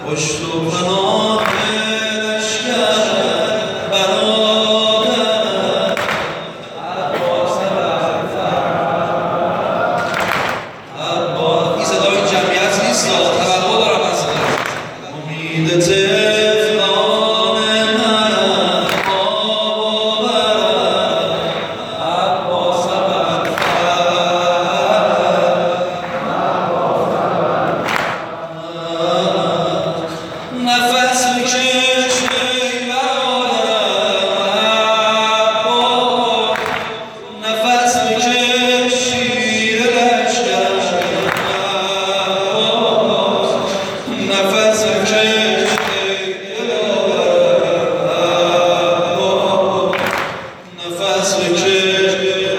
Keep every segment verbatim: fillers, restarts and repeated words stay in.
پشت و پناه لشکر برادر عباس عباس. این صدای جمعیت نیست، توقع دارم از امید طفلان من آب آورد عباس نفس بکش ای برادرم نفس بکش شیر لشکر نفس بکش ای برادرم نفس بکش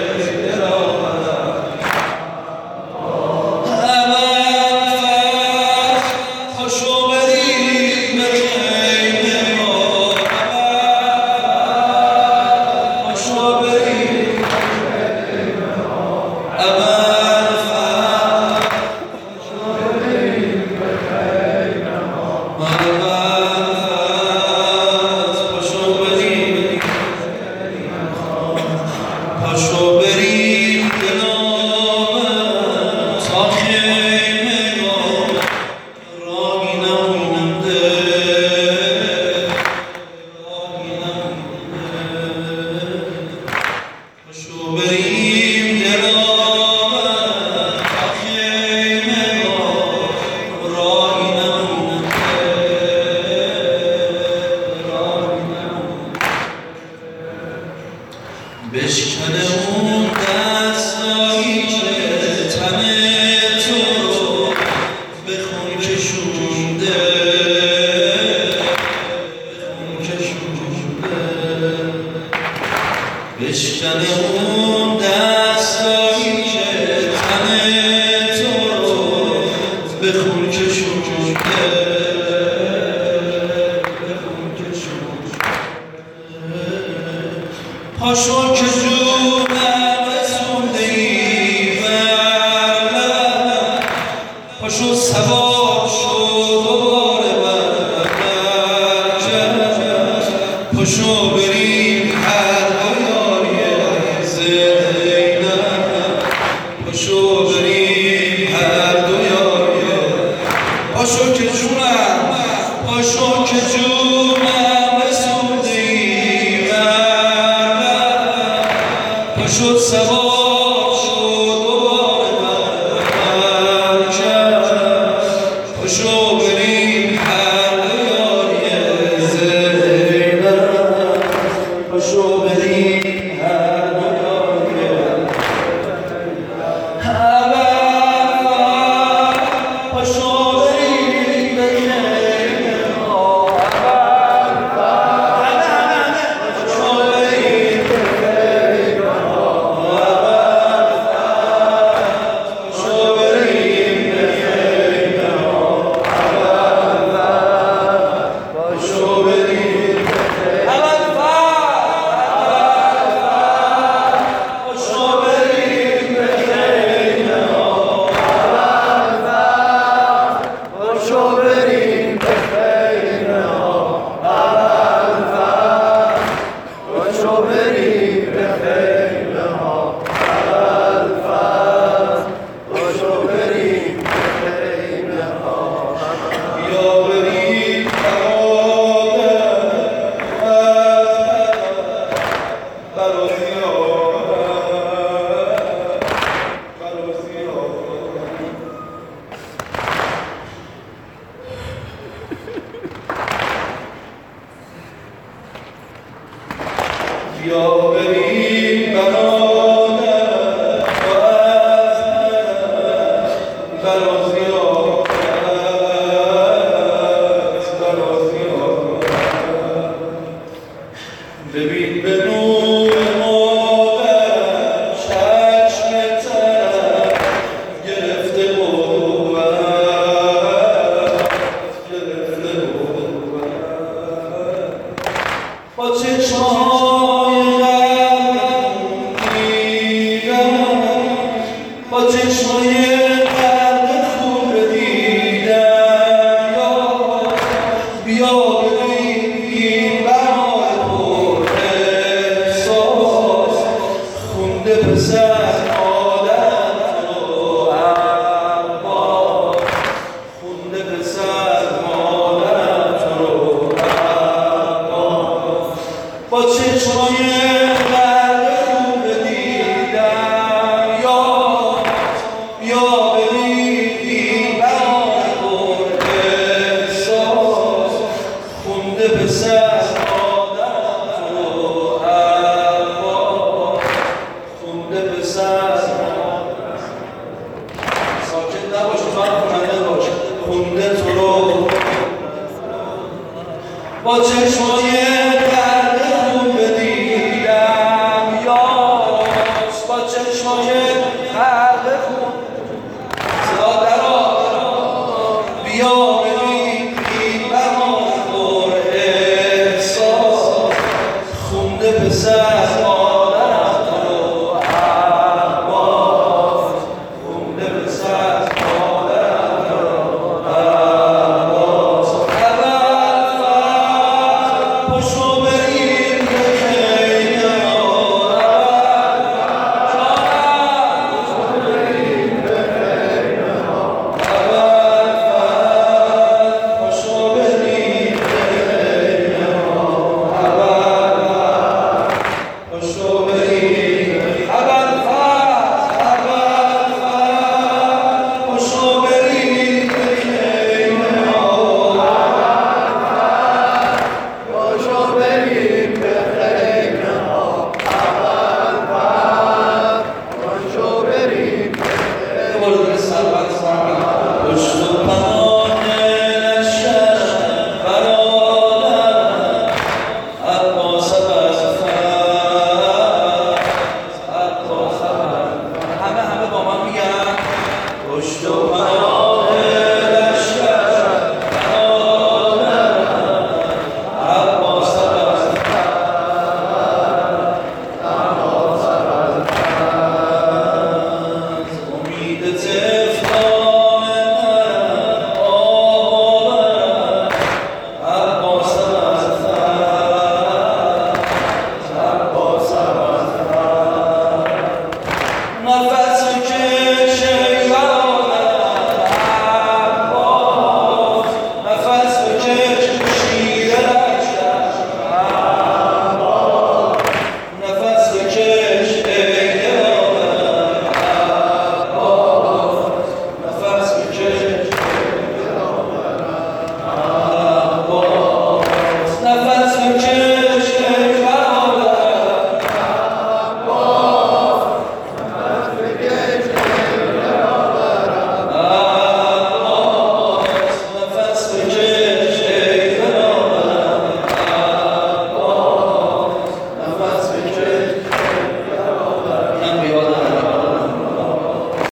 پاشو بریم دلامه تا خیمه راهی نمونده راهی نمونده پاشو بریم دلامه تا خیمه راهی نمونده راهی نمونده بشکنه اون دستایی که تن تو رو به خون کشونده به خون کشونده بشکنه اون دستایی که تن تو رو به خون کشونده به خون کشونده پاشو که جونم رسونده ای برلب پاشو سوار شو دوباره برگرد پاشو بریم هر یاری زینب پاشو بریم هر دو یاری پاشو که جونم پاشو که جونم رسونده ای شد سوار شد دوباره برگرد پاشو بریم هر یاری زینب پاشو بریم هر یاری پاشو بریم به یا بریم برادر و از برازی آفت برازی آفت ببین به نور مادر چشم تر گرفته بود گرفته بود با چشمای با چشمای غرق خون بدیدم یا یا ببین بهار احساس خونده به سر آدم تو حوا خونده به سر ساکت نباش فقط خونده باش خونده تو رو با چشمای غرق خون بدیدم یاس با چشمای غرق خون صدا درآ بیا